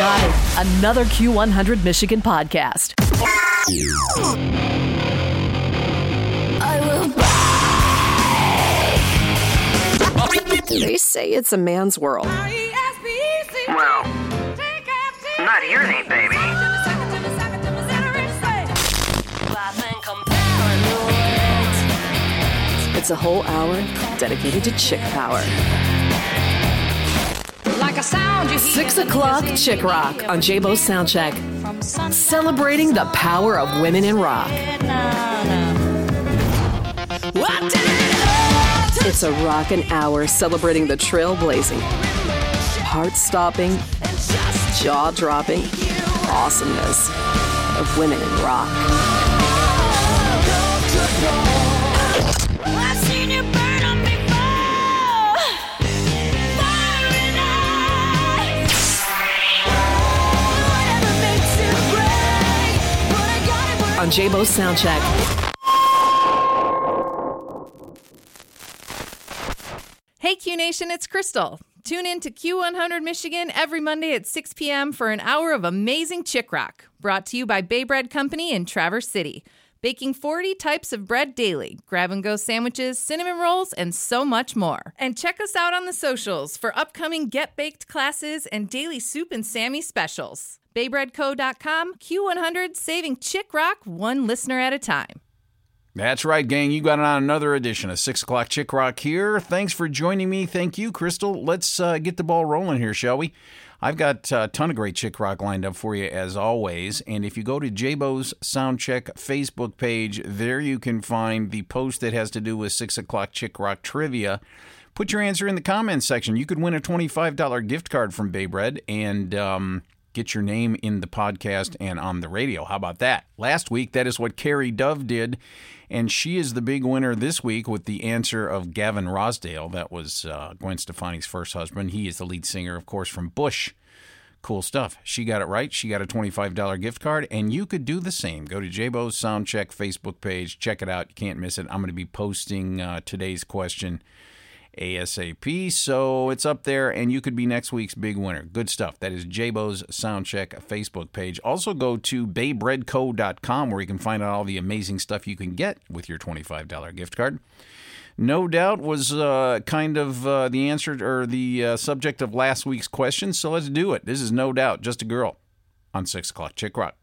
got it. Another Q100 Michigan podcast. I will. They say it's a man's world. Well, not yours, ain't, baby. It's a whole hour dedicated to chick power. Like a sound you 6 o'clock Chick Rock on J-Bo's Soundcheck. Celebrating the power of women in rock. It's a rockin' hour celebrating the trailblazing, heart-stopping, jaw-dropping awesomeness of women in rock. I've seen you burn on before. Fire and ice. Whatever makes it great. But I got it. On J-Bo's Soundcheck. Hey Q Nation, it's Crystal. Tune in to Q100 Michigan every Monday at 6 p.m. for an hour of amazing chick rock. Brought to you by Bay Bread Company in Traverse City. Baking 40 types of bread daily, grab-and-go sandwiches, cinnamon rolls, and so much more. And check us out on the socials for upcoming get-baked classes and daily soup and Sammy specials. BayBreadCo.com, Q100, saving chick rock one listener at a time. That's right, gang. You got on another edition of 6 o'clock Chick Rock here. Thanks for joining me. Thank you, Crystal. Let's get the ball rolling here, shall we? I've got a ton of great Chick Rock lined up for you, as always. And if you go to J-Bo's Soundcheck Facebook page, there you can find the post that has to do with 6 o'clock Chick Rock trivia. Put your answer in the comments section. You could win a $25 gift card from Bay Bread and get your name in the podcast and on the radio. How about that? Last week, that is what Carrie Dove did, and she is the big winner this week with the answer of Gavin Rosdale. That was Gwen Stefani's first husband. He is the lead singer, of course, from Bush. Cool stuff. She got it right. She got a $25 gift card, and you could do the same. Go to J-Bo's Soundcheck Facebook page. Check it out. You can't miss it. I'm going to be posting today's question ASAP, so it's up there, and you could be next week's big winner. Good stuff. That is J-Bo's Soundcheck Facebook page. Also go to baybreadco.com, where you can find out all the amazing stuff you can get with your $25 gift card. No Doubt was kind of the answer or the subject of last week's question, so let's do it. This is No Doubt, Just a Girl on 6 o'clock Chick Rock.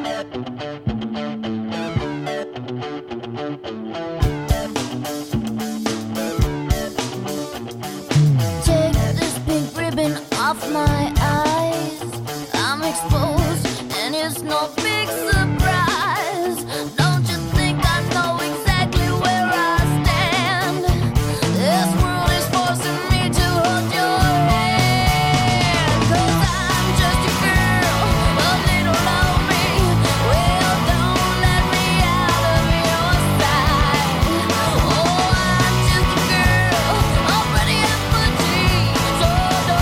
Off my eyes, I'm exposed, and it's no big surprise. Don't you think I know exactly where I stand? This world is forcing me to hold your hand. 'Cause I'm just a girl, a little lonely. Well, don't let me out of your sight. Oh, I'm just a girl, already empty. So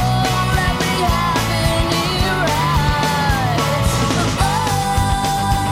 don't let me have any rights. Oh,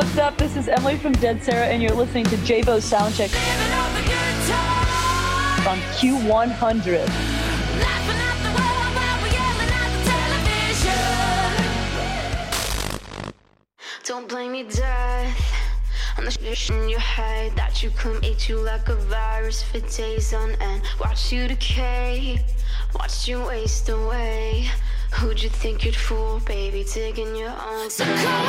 What's up? This is Emily from Dead Sarah, and you're listening to J-Bo Soundcheck on Q100. Don't blame me, death, on the shit in your head that you claim ate you like a virus for days on end. Watched you decay, watched you waste away. Who'd you think you'd fool, baby, digging your own? So go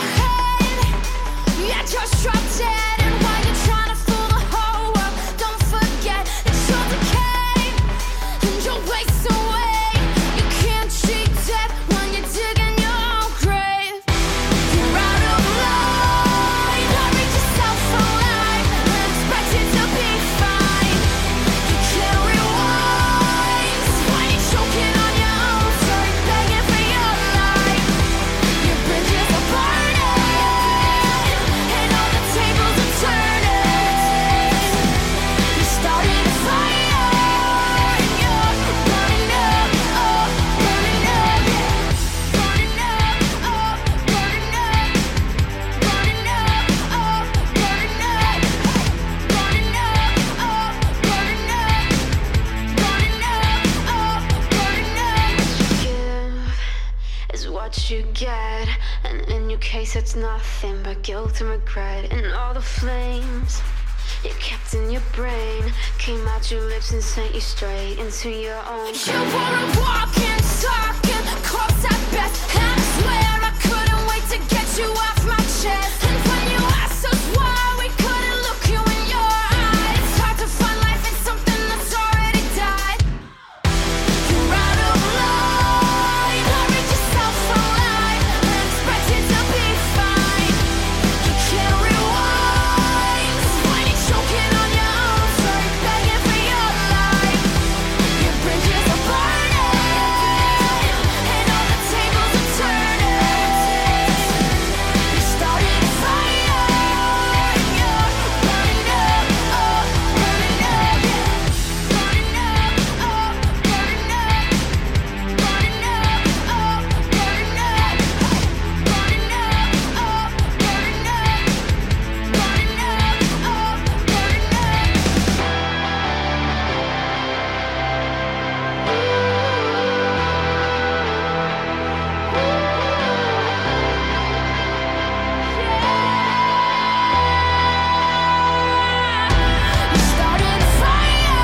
ahead, yeah, just drop dead. And while you're trying to fool the whole world, don't forget that you'll decay and you'll waste away. You can't cheat death when you're digging your own grave. You're out of line, hurry yourself alive and expect it to be fine. You can't rewind when you're choking on your own throat, begging for your life. Your bridges are burning and all the tables are turning. You started a fire and you're burning up, oh, burning up, yeah. Burning up, oh, burning up. Burning up, oh, burning up. Burning up, oh, burning up. Burning up, oh, burning up. What you give is what you get, and in your case it's nothing but guilt and regret. And all the flames you kept in your brain came out your lips and sent you straight into your own. You were a walking, talking corpse at best, and I swear I couldn't wait to get you off my chest. And when you asked us why we couldn't look you in your eyes, it's hard to find life in something that's already died. You're out of line, hurry yourself alive and expect it to be fine. You can't rewind when you're choking on your own throat, begging for your life. Your bridges are burning and all the tables are turning. You started a fire and you're burning up, oh, burning up, yeah. Burning up, oh, burning up. Burning up, oh, burning up. Burning up, oh, burning up. Burning up, oh, burning up. You started a fire.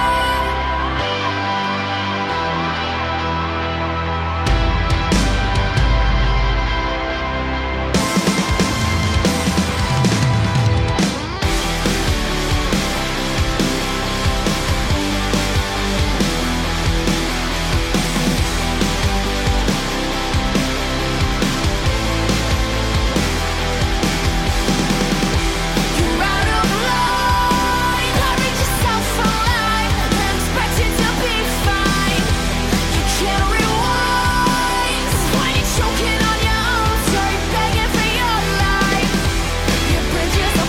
You're out of line, hurry yourself alive and expect it to be fine. You can't rewind when you're choking on your own throat, begging for your life. Your bridges are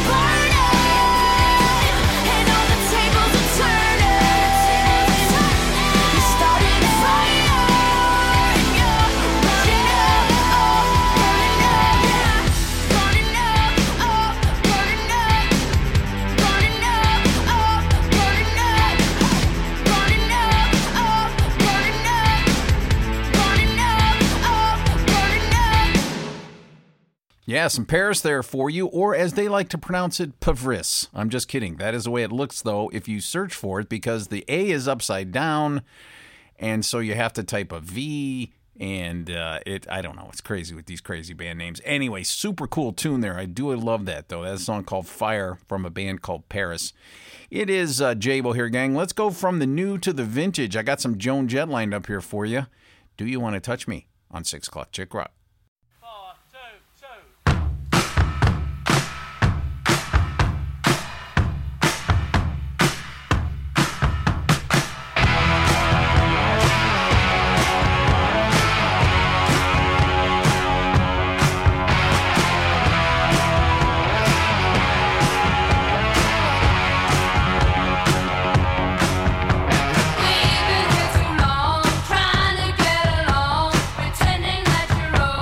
burning and all the tables are turning. You started a fire and you're burning up, oh, burning up, yeah. Burning up, oh, burning up. Burning up, oh, burning up. Burning up, oh, burning up. Burning up, oh, burning up. Yeah, some Paris there for you, or as they like to pronounce it, Pavris. I'm just kidding. That is the way it looks, though, if you search for it, because the A is upside down, and so you have to type a V, and I don't know. It's crazy with these crazy band names. Anyway, super cool tune there. I do love that, though. That's a song called Fire from a band called Paris. It is J-Bo here, gang. Let's go from the new to the vintage. I got some Joan Jett lined up here for you. Do You Want to Touch Me on 6 O'Clock Chick Rock. We've been here too long, trying to get along, pretending that you're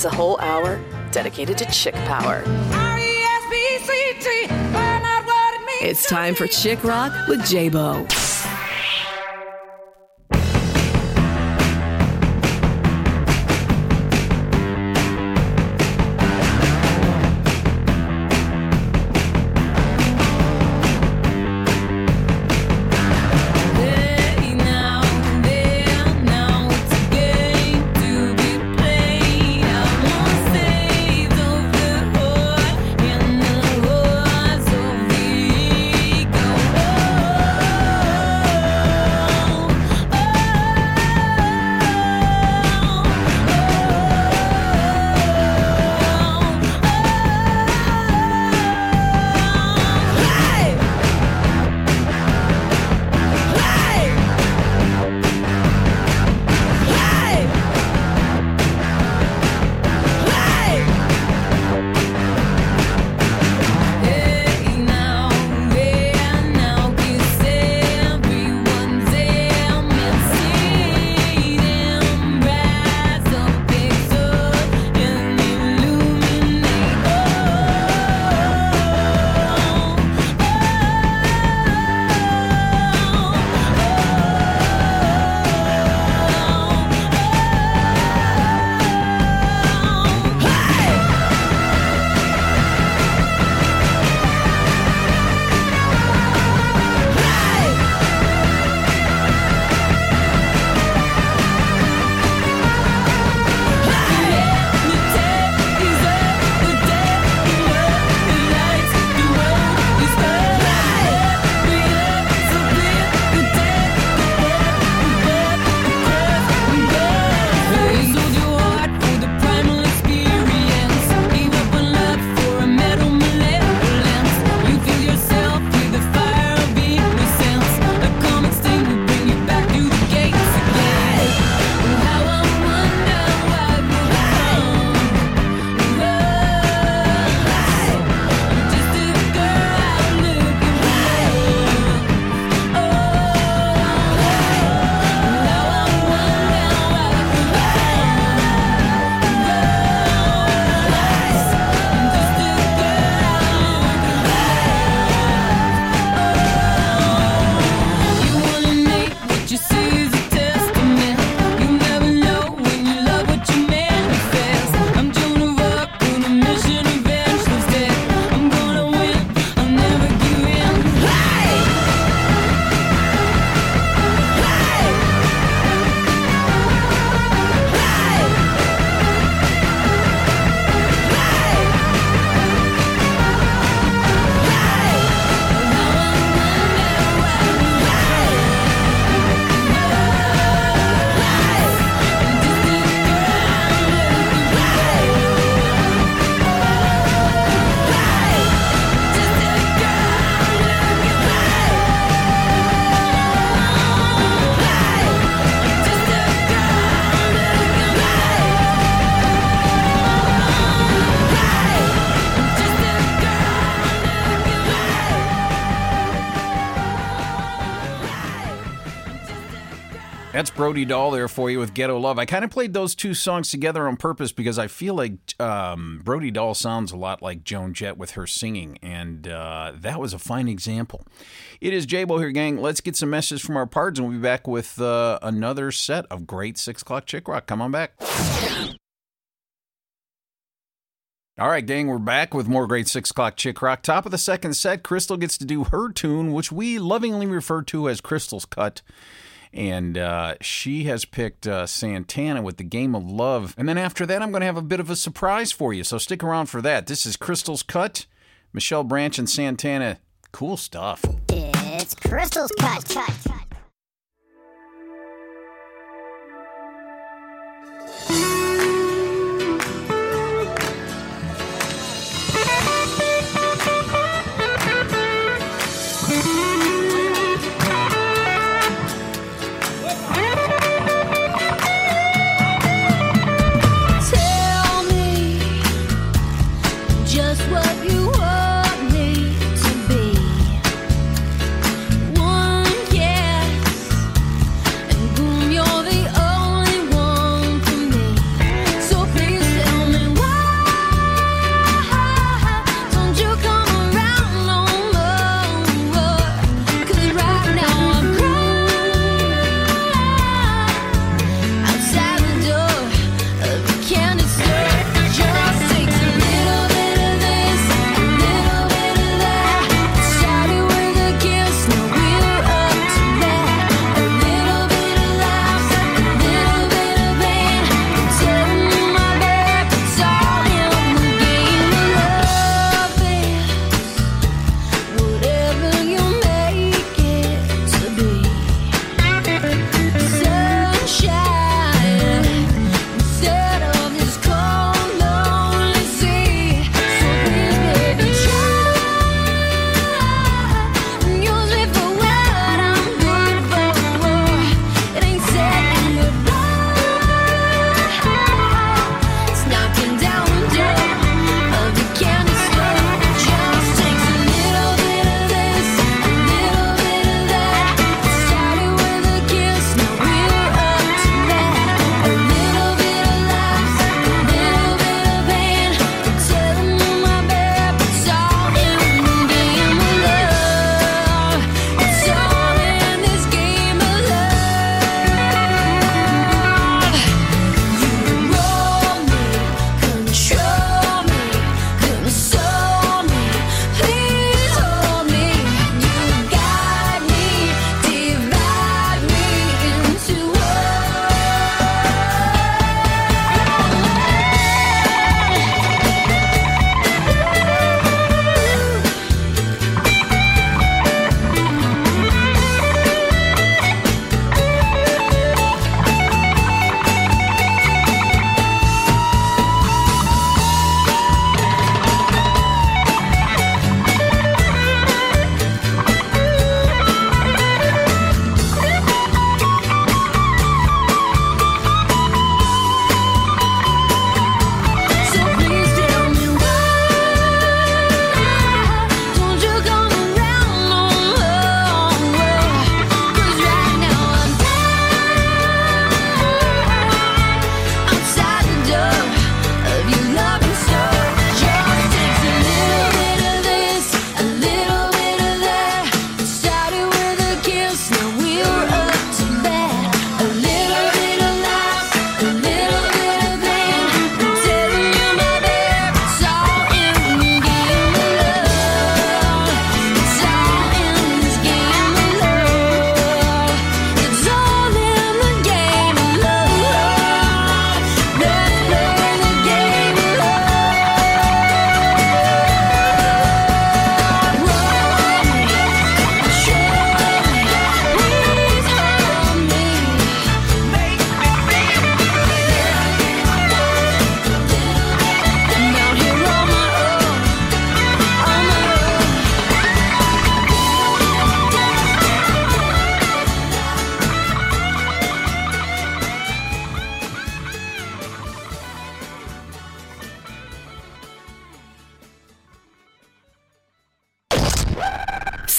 It's a whole hour dedicated to chick power. R-E-S-P-C-T, find out what it means. It's time for Chick Rock with J-Bo. That's Brody Dahl there for you with Ghetto Love. I kind of played those two songs together on purpose because I feel like Brody Dahl sounds a lot like Joan Jett with her singing, and that was a fine example. It is J-Bo here, gang. Let's get some messages from our pards, and we'll be back with another set of great 6 o'clock Chick Rock. Come on back. All right, gang, we're back with more great 6 o'clock Chick Rock. Top of the second set, Crystal gets to do her tune, which we lovingly refer to as Crystal's Cut. And she has picked Santana with The Game of Love. And then after that, I'm going to have a bit of a surprise for you. So stick around for that. This is Crystal's Cut, Michelle Branch and Santana. Cool stuff. It's Crystal's Cut. Yeah.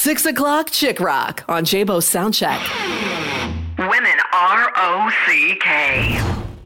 6 o'clock Chick Rock on Jabo Soundcheck. Women R-O-C-K.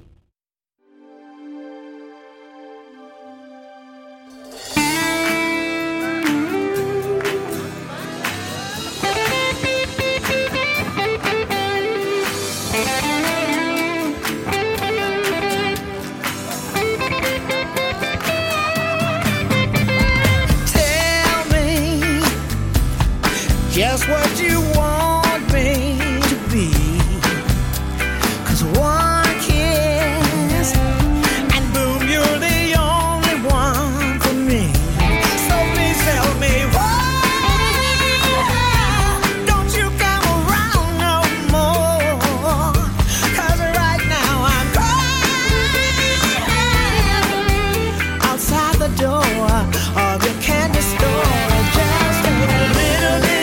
Just what you want me to be. 'Cause one kiss and boom, you're the only one for me. So please tell me why don't you come around no more? 'Cause right now I'm crying outside the door of your candy store. Just a little bit.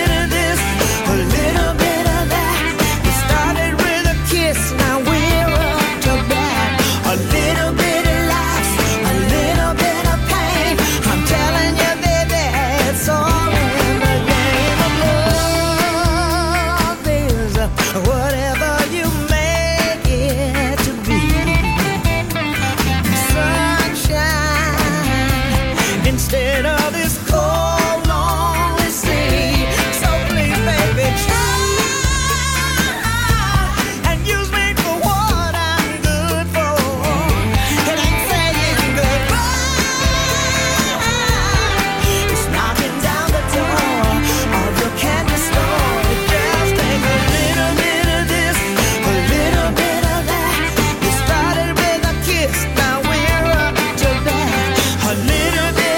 Instead of this cold, lonely sea. So please, baby, try and use me for what I'm good for. It ain't saying goodbye. It's knocking down the door of your candy store. Just take a little bit of this, a little bit of that. You started with a kiss, now we're up to that. A little bit.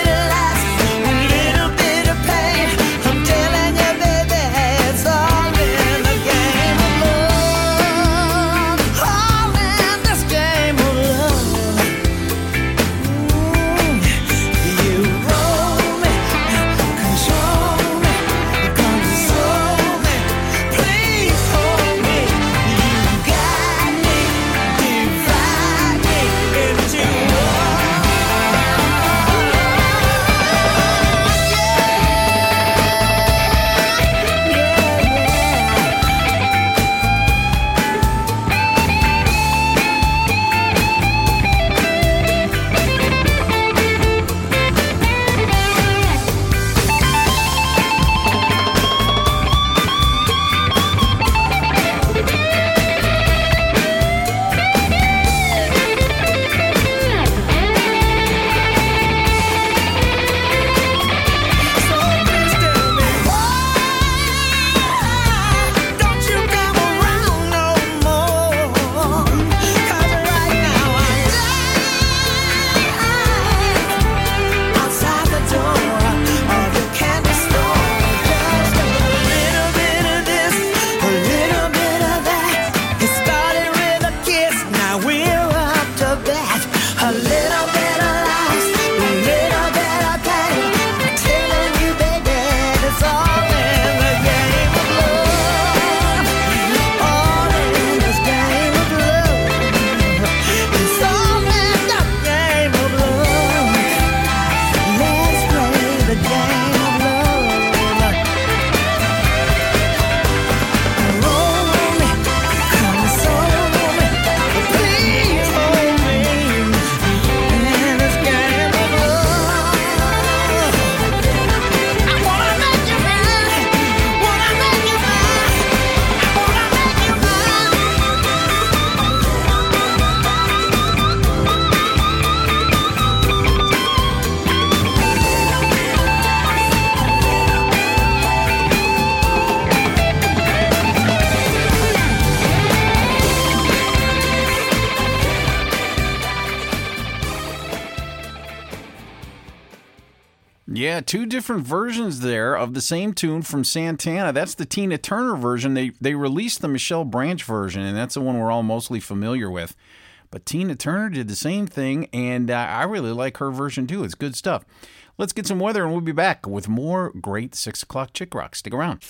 Yeah, two different versions there of the same tune from Santana. That's the Tina Turner version. They released the Michelle Branch version, and that's the one we're all mostly familiar with. But Tina Turner did the same thing, and I really like her version too. It's good stuff. Let's get some weather, and we'll be back with more great 6 o'clock Chick Rock. Stick around.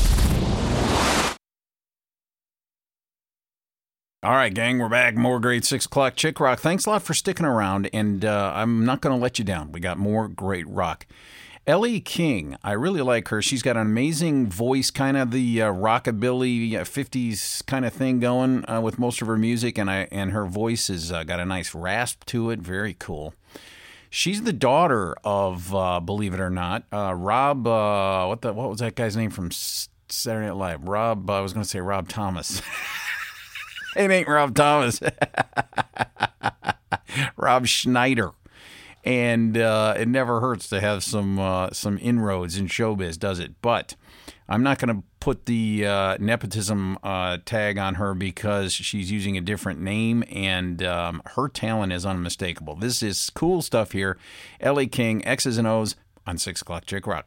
All right, gang, we're back. More great 6 o'clock Chick Rock. Thanks a lot for sticking around, and I'm not going to let you down. We got more great rock. Ellie King, I really like her. She's got an amazing voice, kind of the rockabilly 50s kind of thing going with most of her music, and her voice has got a nice rasp to it. Very cool. She's the daughter of, believe it or not, Rob. What was that guy's name from Saturday Night Live? Rob. I was going to say Rob Thomas. It ain't Rob Thomas. Rob Schneider. And it never hurts to have some inroads in showbiz, does it? But I'm not going to put the nepotism tag on her because she's using a different name, and her talent is unmistakable. This is cool stuff here. Ellie King, X's and O's on 6 o'clock Chick Rock.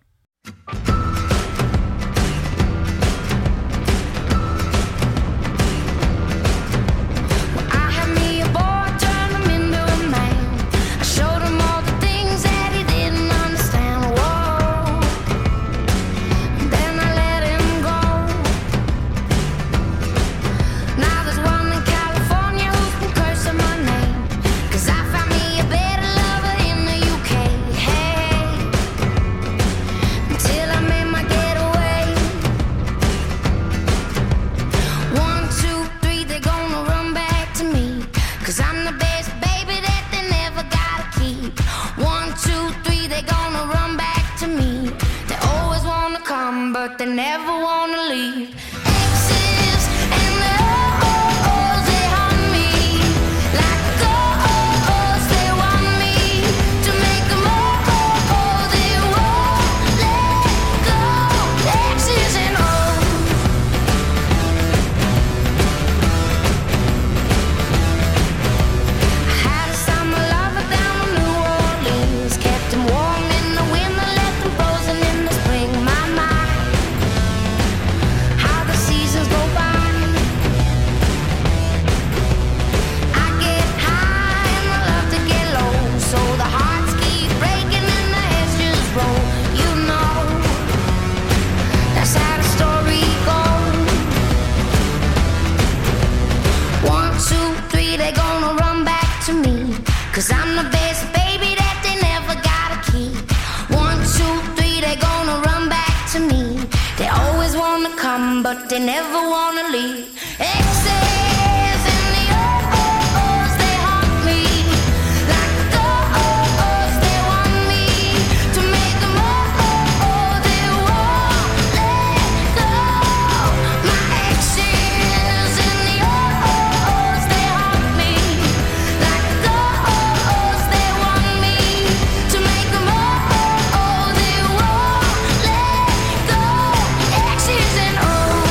But they never wanna leave. X's and O's, they haunt me like ghosts. They want me to make them all. They won't let go. X's and O's. I had a summer lover down in New Orleans, kept him warm in the winter, left him frozen in the spring. My mind. Cause I'm the best baby that they never gotta keep. 1, 2, 3, they gonna run back to me. They always wanna come, but they never wanna leave. X's and the O's, they haunt me like ghosts. They want me to make them all. They won't let go. My X's and the O's, they haunt me like ghosts. They want me to make them all. They won't let go. X's and O's.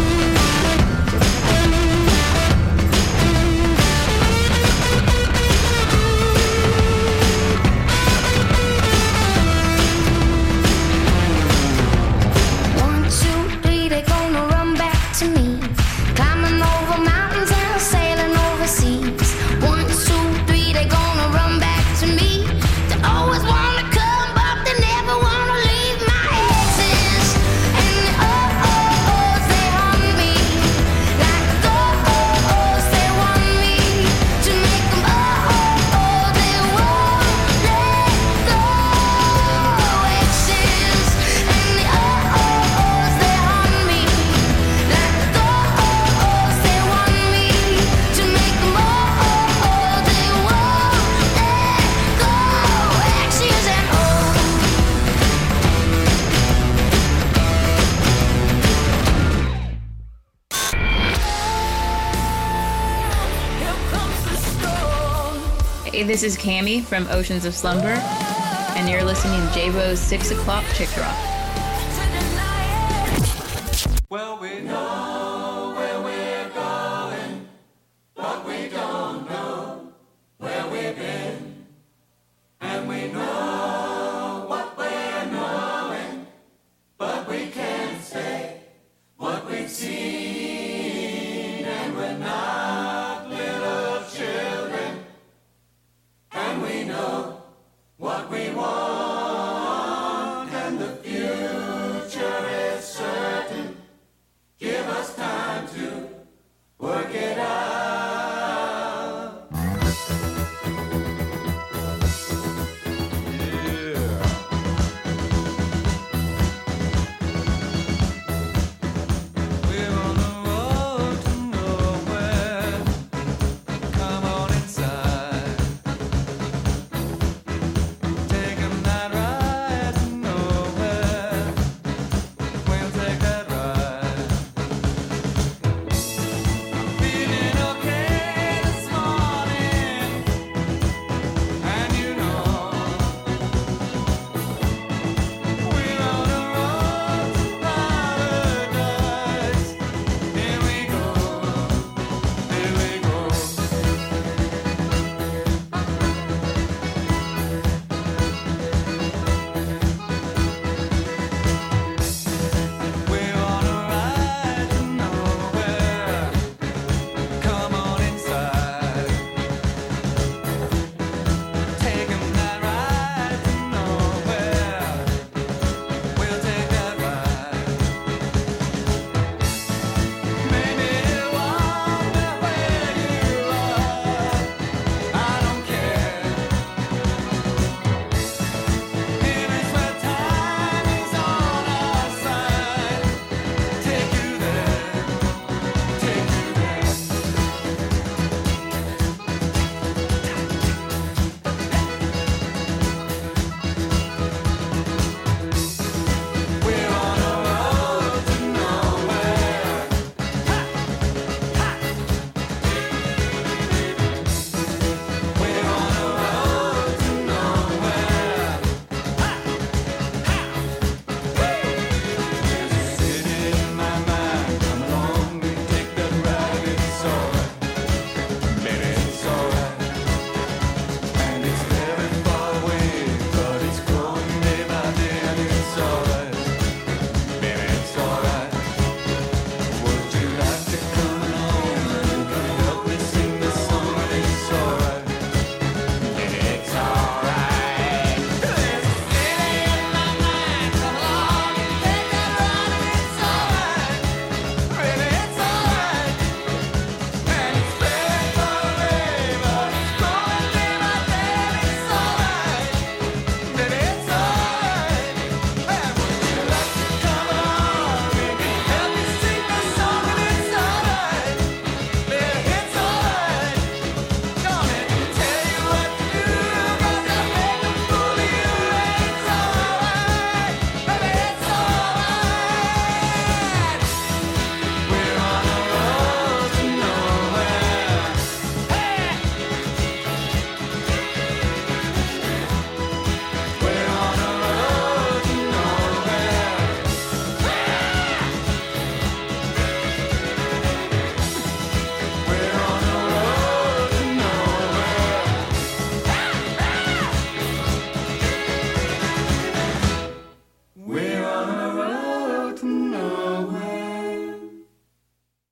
Hey, this is Cammie from Oceans of Slumber, and you're listening to J-Bo's 6 o'clock Chick Rock. Well, we know where we're going, but we don't know where we've been. And we know what we're knowing, but we can't say what we've seen. And we're not little children, and we know what we want, and the future is certain. Give us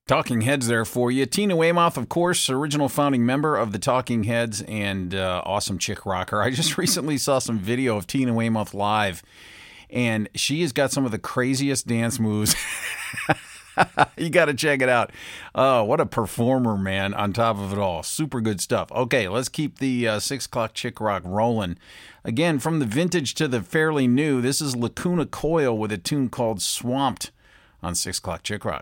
Talking Heads there for you. Tina Weymouth, of course, original founding member of the Talking Heads and awesome chick rocker. I just recently saw some video of Tina Weymouth live, and she has got some of the craziest dance moves. You got to check it out. Oh, what a performer, man, on top of it all. Super good stuff. Okay, let's keep the 6 o'clock chick rock rolling. Again, from the vintage to the fairly new, this is Lacuna Coil with a tune called Swamped on 6 o'clock chick rock.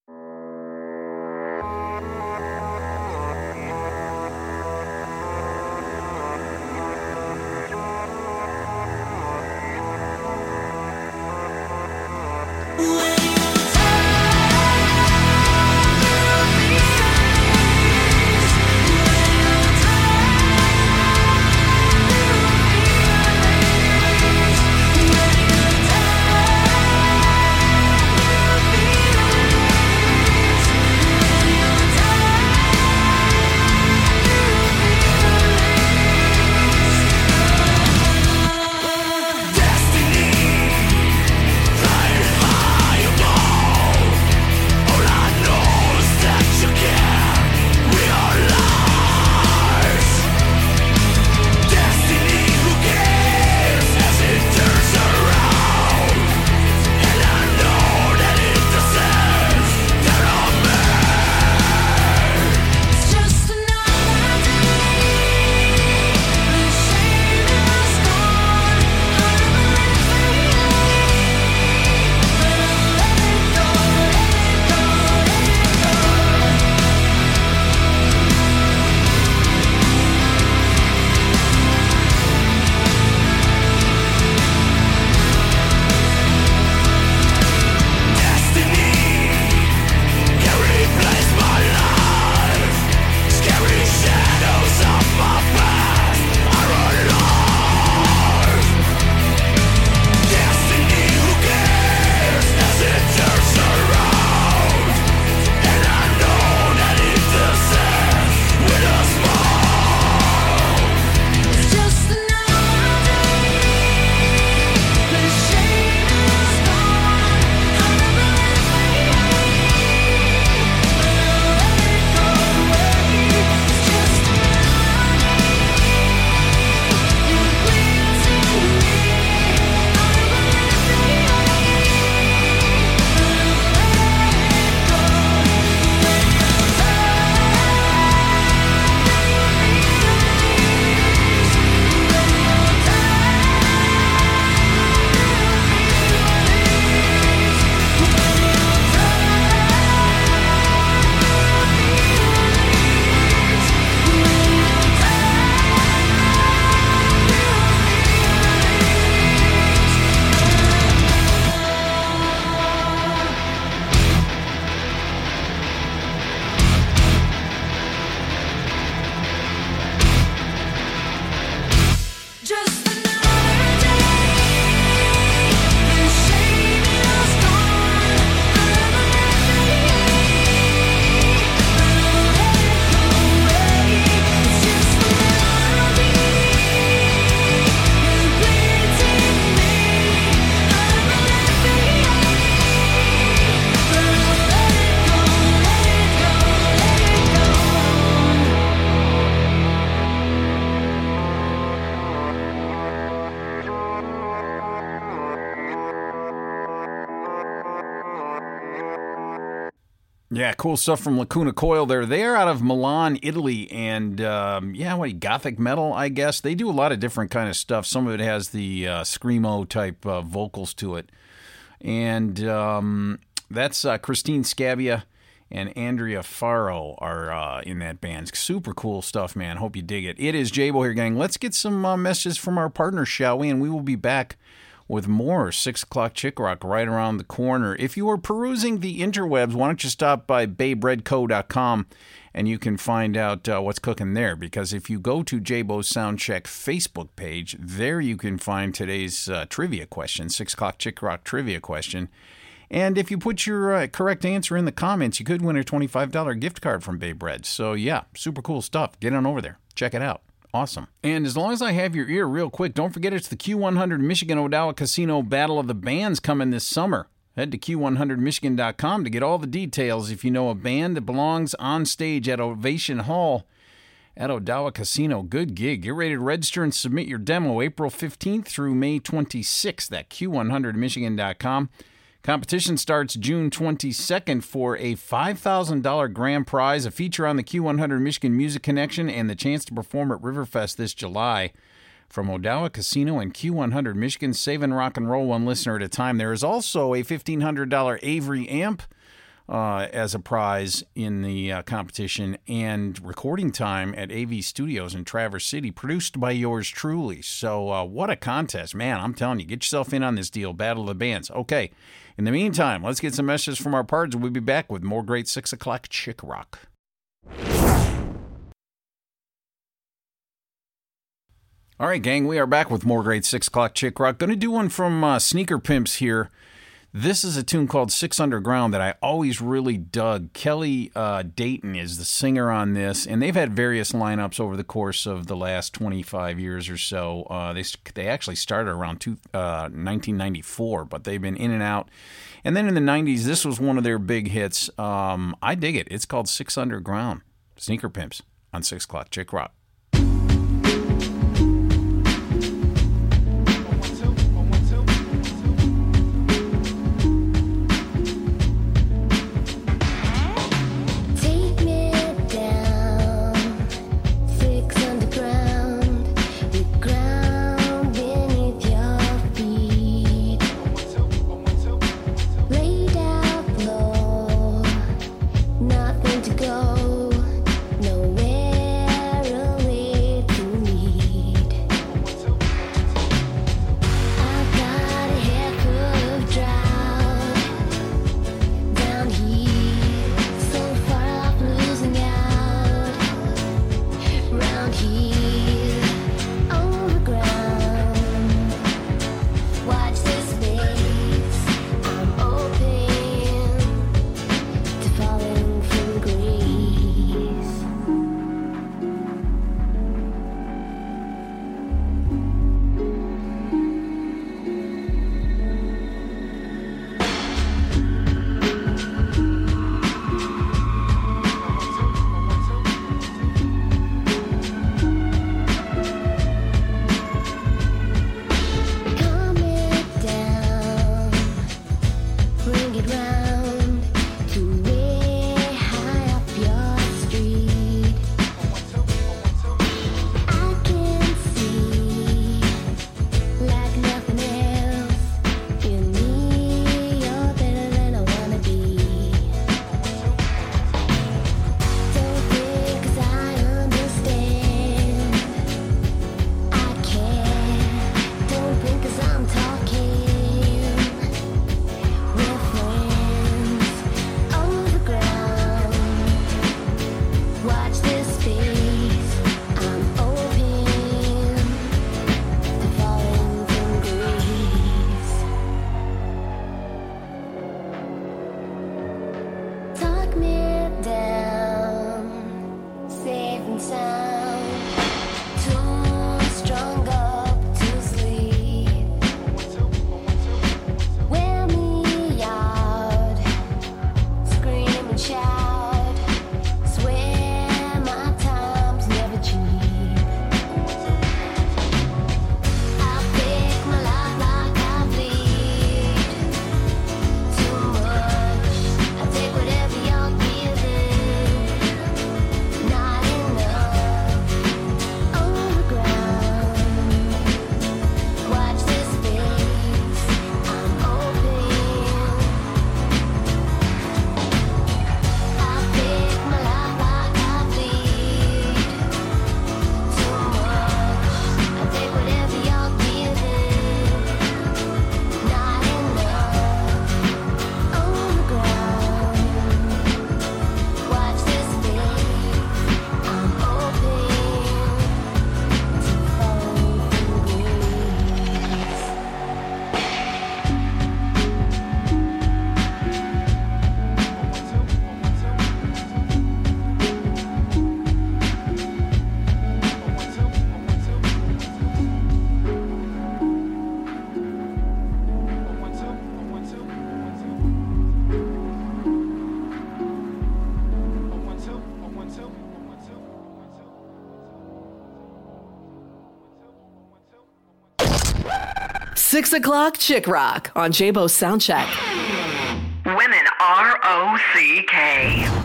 Yeah, cool stuff from Lacuna Coil there. They're out of Milan, Italy, and gothic metal, I guess. They do a lot of different kind of stuff. Some of it has the screamo type vocals to it. And that's Christine Scabia and Andrea Faro are in that band. Super cool stuff, man. Hope you dig it. It is J-Bo here, gang. Let's get some messages from our partners, shall we? And we will be back with more 6 o'clock Chick Rock right around the corner. If you are perusing the interwebs, why don't you stop by baybreadco.com and you can find out what's cooking there. Because if you go to J-Bo's Soundcheck Facebook page, there you can find today's trivia question, 6 o'clock Chick Rock trivia question. And if you put your correct answer in the comments, you could win a $25 gift card from Bay Bread. So yeah, super cool stuff. Get on over there. Check it out. Awesome. And as long as I have your ear real quick, don't forget it's the Q100 Michigan Odawa Casino Battle of the Bands coming this summer. Head to Q100Michigan.com to get all the details if you know a band that belongs on stage at Ovation Hall at Odawa Casino. Good gig. Get ready to register and submit your demo April 15th through May 26th at Q100Michigan.com. Competition starts June 22nd for a $5,000 grand prize, a feature on the Q100 Michigan Music Connection, and the chance to perform at Riverfest this July. From Odawa Casino and Q100 Michigan, saving rock and roll one listener at a time. There is also a $1,500 Avery amp as a prize in the competition, and recording time at AV Studios in Traverse City, produced by yours truly. So what a contest, man. I'm telling you, get yourself in on this deal. Battle of the Bands. Okay, in the meantime, let's get some messages from our pards. We'll be back with more great 6 o'clock Chick Rock. All right, gang, we are back with more great 6 o'clock Chick Rock. Going to do one from Sneaker Pimps here. This is a tune called 6 Underground that I always really dug. Kelly Dayton is the singer on this, and they've had various lineups over the course of the last 25 years or so. They actually started around 1994, but they've been in and out. And then in the 90s, this was one of their big hits. I dig it. It's called 6 Underground. Sneaker Pimps on 6 o'clock Chick Rock. 6 o'clock Chick Rock on J-Bo Soundcheck. Women ROCK.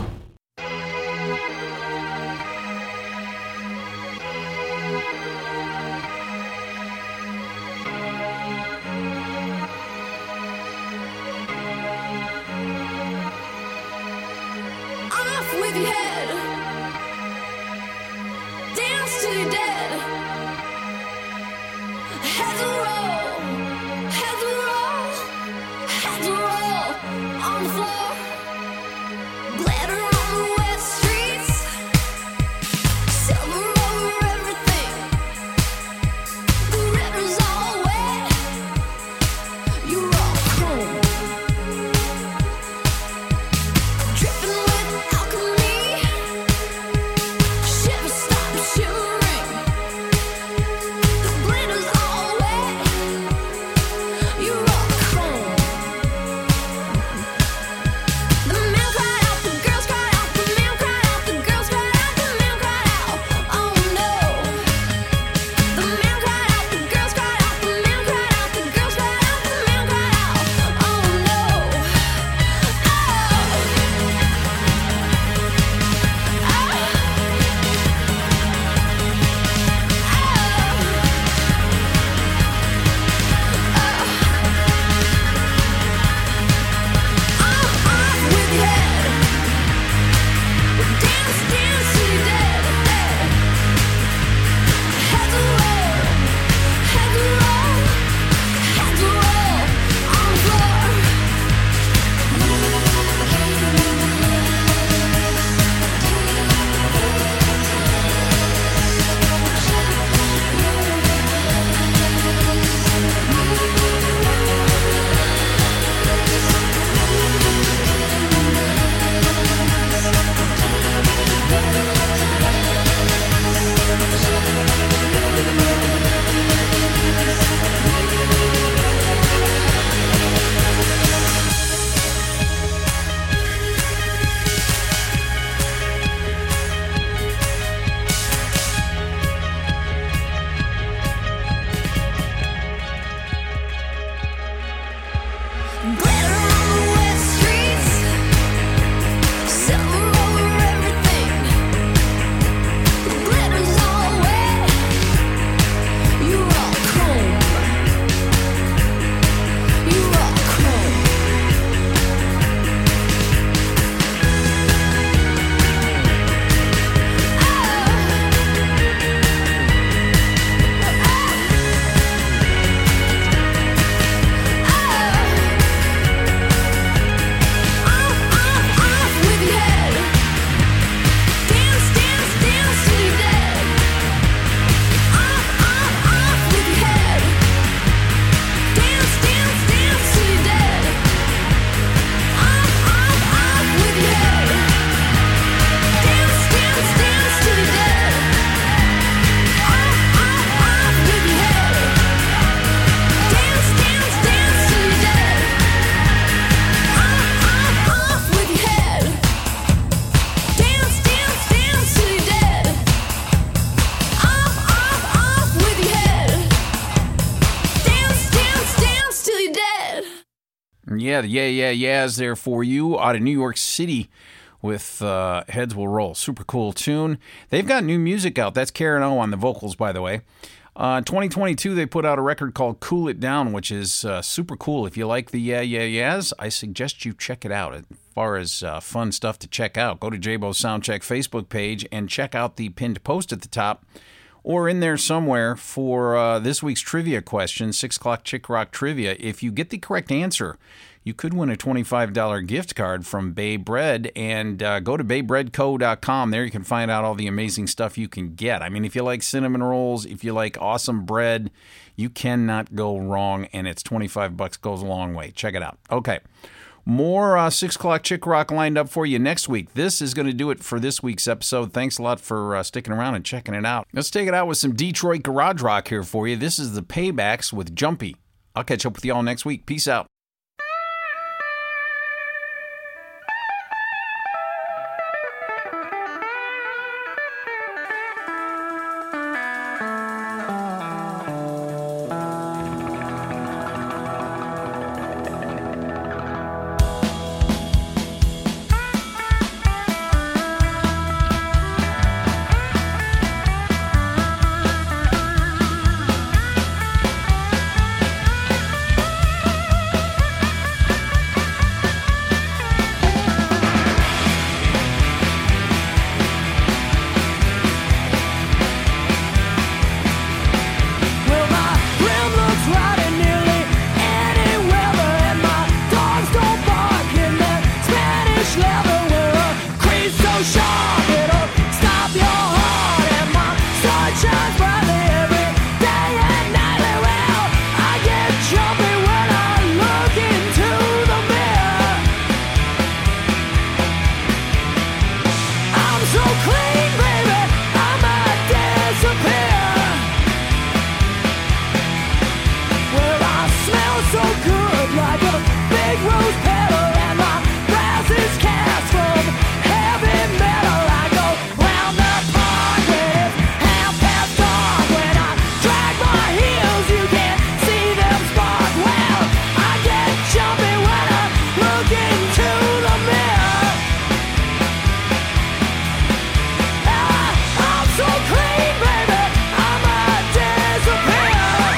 Off with your head. Dance till you're dead. Heads will roll. Heads will roll. Heads will roll on the floor. Glitter on the wet streets. Silver over everything. The river's all wet. You're all chrome. Dripping with alchemy. Shiver, stop shivering. The glitter's all wet. You're all chrome. The man cried out, the girls cried out, the man cried out, the girls cried out, the man cried out. Oh no. The man cried out, the girls cried out, the man cried out, the girls cried out, the man cried out. Oh no. Glitter on the wet streets. Silver over everything. The glitter's all wet. You're all chrome. You're all chrome. Off with your head. Dance, dance, dance till you're dead. Off with your head. Dance, dance, dance till you're dead. Off with your head. Dance, dance, dance till you're dead. Off with your head. Dance, dance, dance till you're dead. Off with your head. Dance, dance, dance till you're dead. Off with your head. Dance, dance, dance till you're dead. Yeahs there for you out of New York City with Heads Will Roll. Super cool tune. They've got new music out. That's Karen O on the vocals, by the way. 2022, they put out a record called Cool It Down, which is super cool. If you like the yeahs, I suggest you check it out. As far as fun stuff to check out, go to J-Bo Soundcheck Facebook page and check out the pinned post at the top or in there somewhere for this week's trivia question, 6 o'clock Chick Rock Trivia. If you get the correct answer, you could win a $25 gift card from Bay Bread, and go to baybreadco.com. There you can find out all the amazing stuff you can get. I mean, if you like cinnamon rolls, if you like awesome bread, you cannot go wrong, and it's $25 goes a long way. Check it out. Okay. More 6 o'clock Chick Rock lined up for you next week. This is going to do it for this week's episode. Thanks a lot for sticking around and checking it out. Let's take it out with some Detroit garage rock here for you. This is the Paybacks with Jumpy. I'll catch up with you all next week. Peace out. plush leather with a crease so sharp it'll stop your heart. And my sun shines brightly every day and nightly. Well, I get jumpy when I look into the mirror. I'm so clean, baby, I might disappear. Well, I smell so good like a big rose petal, and my brass is cast from heavy metal. I go round the park when it's dark. When I drag my heels, you can't see them spark. Well, I get jumpy when I look into the mirror. I'm so clean, baby, I might disappear.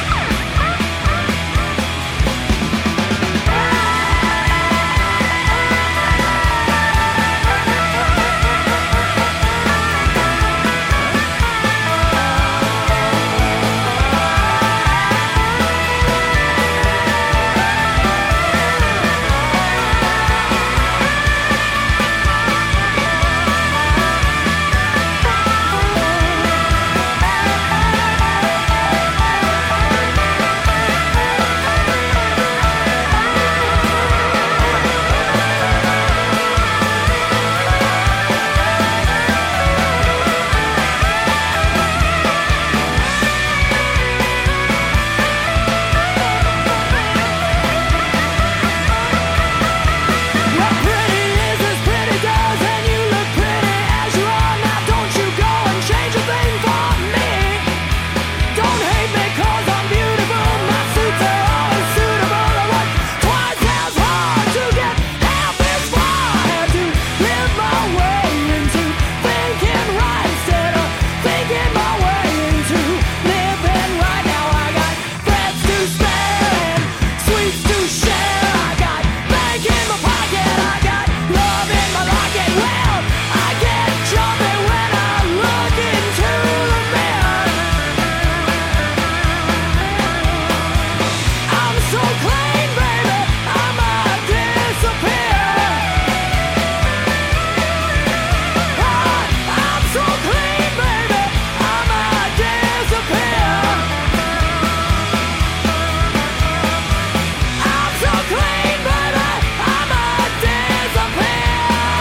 What pretty is as pretty does, and you look pretty as you are. Now don't you go and change a thing for me. Don't hate me 'cause I'm beautiful. My suits are always suitable. I work twice as hard to get half as far. I had to live my way into thinking right instead of thinking my way into living right. Now I got friends to spare and sweets to share. I got bank in my pocket, I got love in my locket. Well, I get jumpy when I look into the mirror. I'm so clean, baby, I might disappear. I'm so clean, baby, I might disappear. I'm so clean, baby, I might disappear.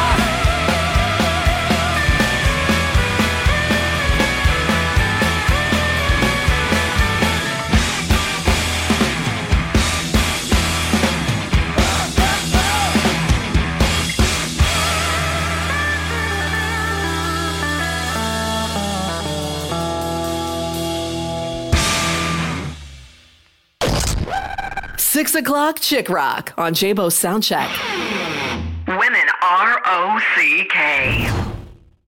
Six o'clock Chick Rock on Jabo Soundcheck. Women, ROCK.